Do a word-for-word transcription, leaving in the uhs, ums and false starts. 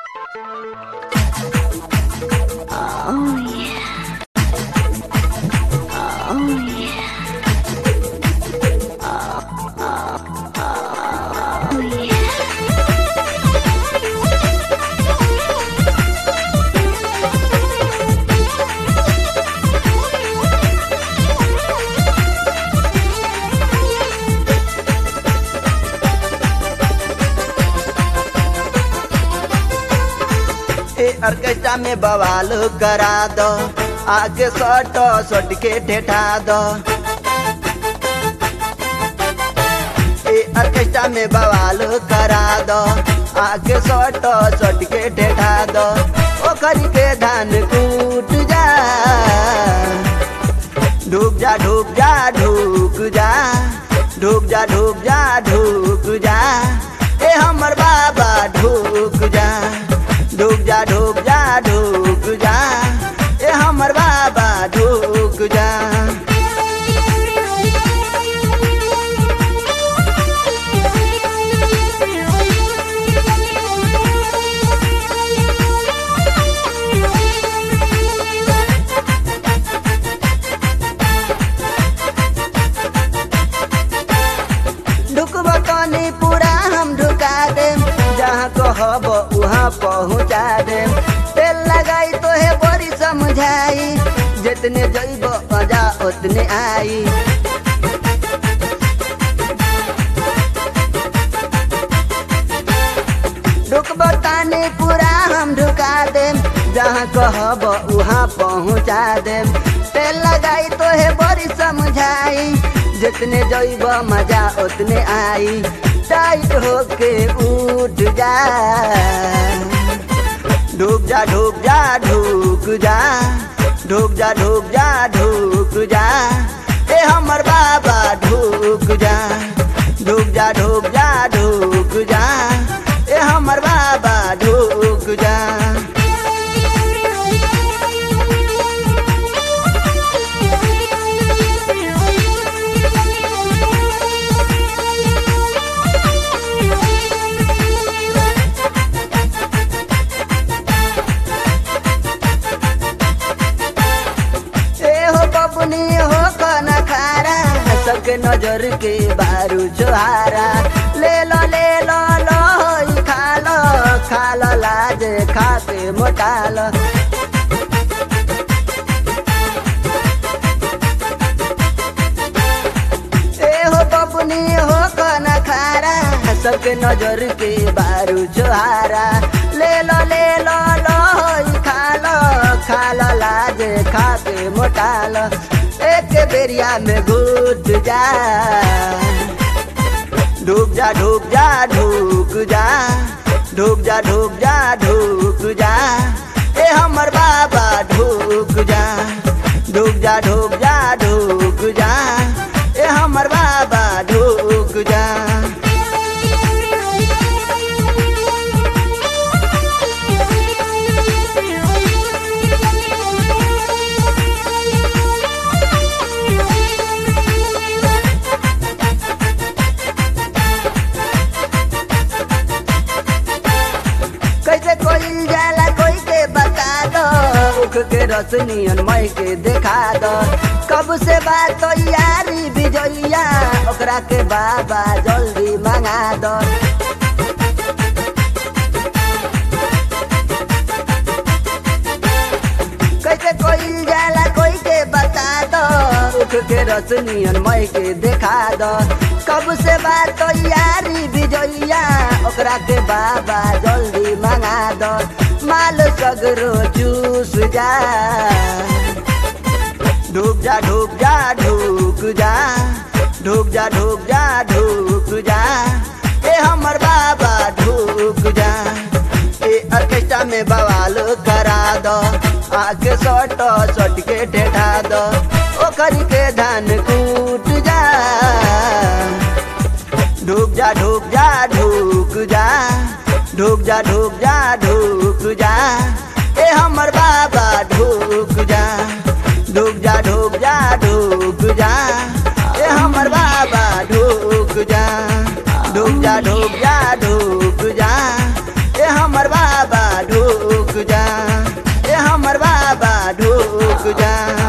Orchestra में बवाल करा दो, आगे सट सट के ठेठा दो। ऑर्केस्ट्रा में बवाल करा दो, आगे सट सट के ठेठा दो। ओखरी के धान कूट जा, ढूक जा ढूक जा ढूक जा, ढूक जा ढूक जा ढूक जा। ए हमर बाबा ढूक जा, ढूक जा ढूक जा ढूक जा। ए हमर बाबा ढूक जा। ढुकबो तनी पूरा हम ढुका दे, जहाँ कहब वहाँ पहुँचा दे। तेल लगाई तो है बड़ी समझाई, जितने जइब मजा उतने आई। ढुकबो तानी पूरा हम ढुका दे, जहाँ कहब वहाँ पहुँचा दे। तेल लगाई तो है बड़ी समझाई, जितने जइब मजा उतने आई। टाइट होके उठ जा, ढूक जा ढूक जा ढूक जा, ढूक जा ढूक जा ढूक जा। ए हमर बाबा ढूक जा, ढूक जा ढूक जा ढूक जा। ए हमर बाबा ढूक जा। हो खाना खारा, सबके नजर के बारू चोहारा। ले लो ले लो लो खा लो, खा लो लाज खा के मोटा लो। ए हो बबुनी हो खाना खारा, सबके नजर के बारू चोहारा। ले लो ले लो लो खा लो, खा लो लाज खा के मोटा लो। एक बेरिया में घुट जा, ढूक जा ढूक जा ढूक जा, ढूक जा ढूक जा ढूक जा। ए हमर बाबा ढूक जा, ढूक जा ढूक जा ढूक जा। ए हमर बाबा ढूक जा। कैसे कोई जाला कोई के बता दो, उख के रसनियन मई के देखा दो। कब से बात तो यारी बिजोइया, ओकरा के बाबा जल्दी मंगा दो। कैसे कोई जाला कोई के बता दो, उख के रसनियन मई के देखा दो। कब से बात तो यारी बिजोइया, ओकरा के बाबा जल्दी मंगा दो। माल सगरो चूस जा, ढूक जा ढूक जा ढूक जा, ढूक जा ढूक जा ढूक जा। ए हमर बाबा ढूक जा। ए ऑर्केस्ट्रा में बवाल करा दो, आके सट सट के ठेठा दो। ओखरी के धान कूट जा, ढूक जा ढूक जा ढूक जा, ढूक जा ढूक जा ढूक जा। ए हमर बाबा ढूक जा, ढूक जा ढूक जा ढूक जा। ए हमर बाबा ढूक जा, ढूक जा ढूक जा ढूक जा। ए हमर बाबा ढुक जा।